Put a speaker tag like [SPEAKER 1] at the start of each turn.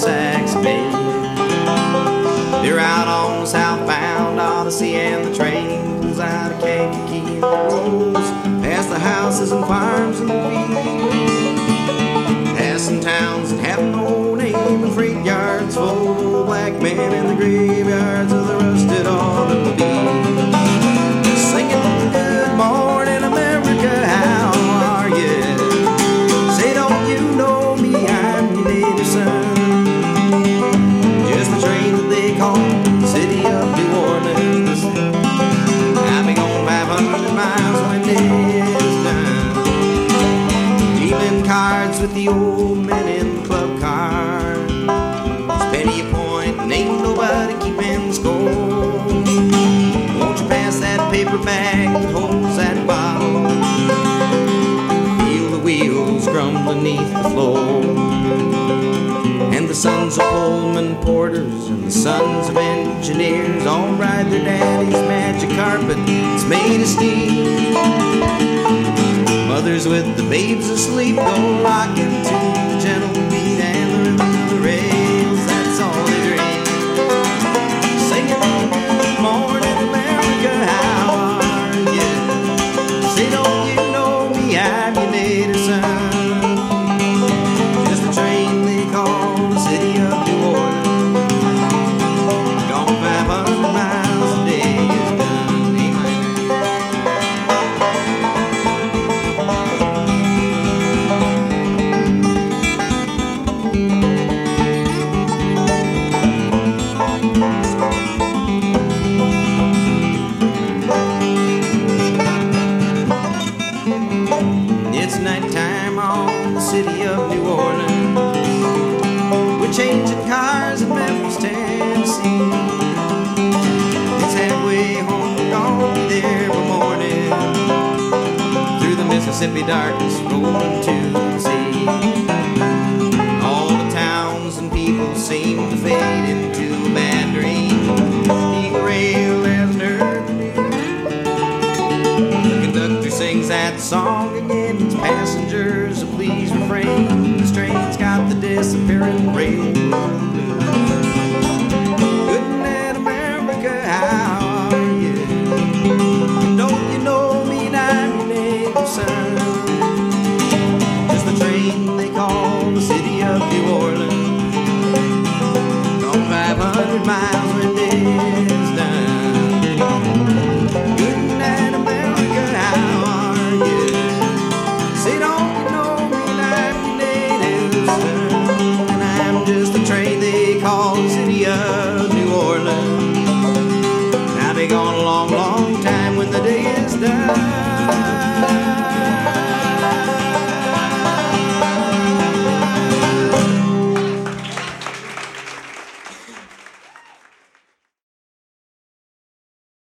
[SPEAKER 1] sacks of hay. They're out on the southbound Odyssey, and the train pulls out of Kankakee and rolls past the houses and farms and fields, passing towns that have no name and freight yards full of black men in the graveyards of the rusted automobiles, singing good morning America, how are you? Say, don't you know me, I'm your native son. Just the train that they call the city of New Orleans. I'll be gone 500 miles when it's done, dealing cards with the old men in the club car. It's penny a point and ain't nobody keeping score. Won't you pass that paper bag that holds that bottle? Feel the wheels grumbling beneath the floor. And the sons of Pullman porters and the sons of engineers all ride their daddy's magic carpet. It's made of steel. Mothers with the babes asleep go rocking to the gentle beat and the rhythm of the rails. That's all they dream, singing good morning America, how are you? Say, don't you know me, I'm your native son. Just a train they call the city of New Orleans, gone 500 miles a day is done. It's nighttime on the city of New Orleans. We're changing cars in Memphis, Tennessee. It's halfway home, we're gonna be there by morning. Through the Mississippi darkness, rolling to the sea. All the towns and people seem to fade into a bad dream. Eagle Rail hasn't heard the news. The conductor sings that song again. Its passengers, so please refrain. This train's got the disappearing railroad blues. Good night, America, how are you? Don't you know me, and I'm your native son. Just the train they call the city of New Orleans, gone 500 miles when it's done. Good night, America, how are you? Say, don't you know me, and I'm your native son. And I'm just the train they call the